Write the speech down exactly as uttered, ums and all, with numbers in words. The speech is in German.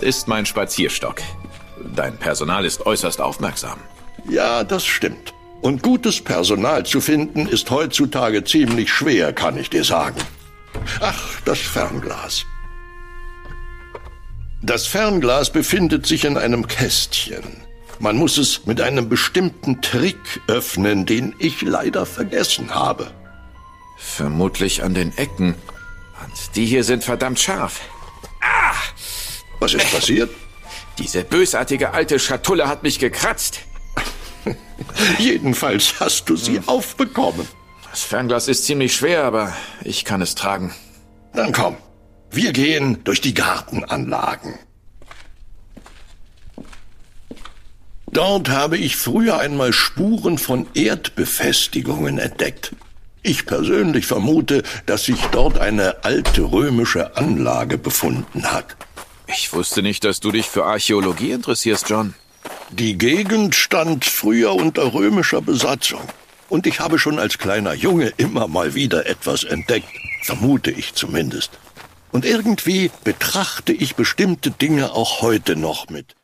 Dort ist mein Spazierstock. Dein Personal ist äußerst aufmerksam. Ja, das stimmt. Und gutes Personal zu finden, ist heutzutage ziemlich schwer, kann ich dir sagen. Ach, das Fernglas. Das Fernglas befindet sich in einem Kästchen. Man muss es mit einem bestimmten Trick öffnen, den ich leider vergessen habe. Vermutlich an den Ecken. Und die hier sind verdammt scharf. Ah! Was ist passiert? Diese bösartige alte Schatulle hat mich gekratzt. Jedenfalls hast du sie hm. aufbekommen. Das Fernglas ist ziemlich schwer, aber ich kann es tragen. Dann komm, wir gehen durch die Gartenanlagen. Dort habe ich früher einmal Spuren von Erdbefestigungen entdeckt. Ich persönlich vermute, dass sich dort eine alte römische Anlage befunden hat. Ich wusste nicht, dass du dich für Archäologie interessierst, John. Die Gegend stand früher unter römischer Besatzung. Und ich habe schon als kleiner Junge immer mal wieder etwas entdeckt, vermute ich zumindest. Und irgendwie betrachte ich bestimmte Dinge auch heute noch mit